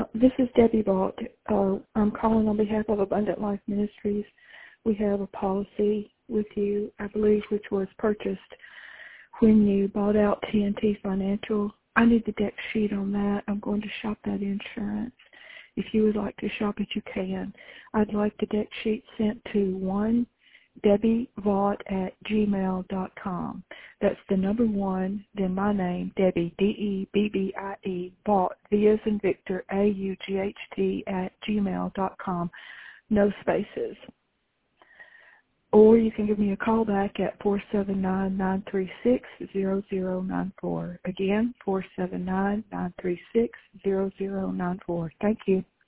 This is Debbie Vaught. I'm calling on behalf of Abundant Life Ministries. We have a policy with you, I believe, which was purchased when you bought out TNT Financial. I need the deck sheet on that. I'm going to shop that insurance. If you would like to shop it, you can. I'd like the deck sheet sent to DebbieVaught@gmail.com. That's the number 1, then my name, Debbie, DEBBIE, Vaught, V as in Victor, AUGHT @gmail.com. No spaces. Or you can give me a call back at 479-936-0094. Again, 479-936-0094. Thank you.